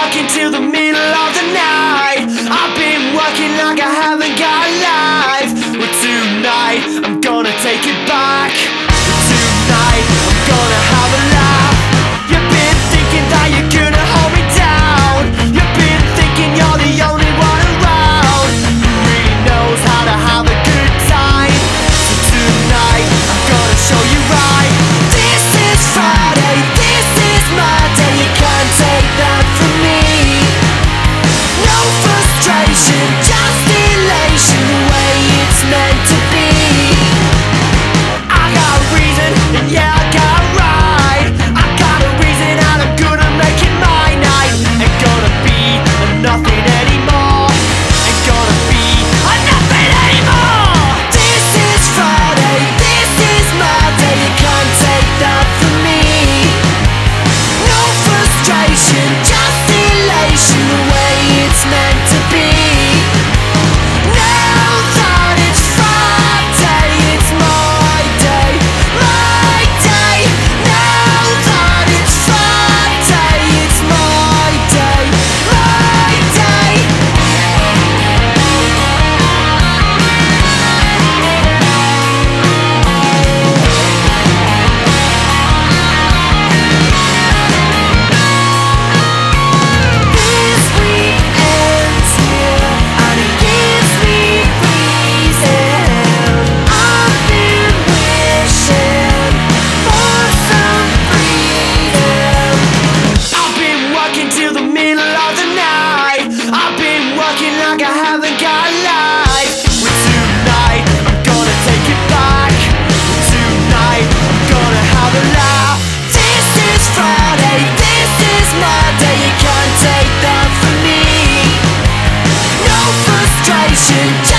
working till the middle of the night. I've been working like I haven't got a life. But tonight I'm gonna take it back. Tonight I'm gonna have a laugh. You've been thinking that you're gonna hold me down. You've been thinking you're the only one around who really knows how to have a good time. So tonight I'm gonna show you right. This is Friday, this is my day. You can't take that from me. No frustration, just elation, the way it's meant to be. I got a reason, and yeah, I got it right. I got a reason, and I'm good at making my night. Ain't gonna be a nothing anymore. Ain't gonna be a nothing anymore. This is Friday, this is my day. You can't take that from me. No frustration, just elation, the way it's meant to be. Now that it's Friday, it's my day, my day. Now that it's Friday, it's my day, my day. This weekend's here, and it gives me reason. I've been wishing for some freedom. I've been working till the middle of the night. I've been working like I haven't got a life. But tonight I'm gonna take it back. Tonight I'm gonna have a laugh. This is Friday, this is my day. You can't take that from me. No frustration,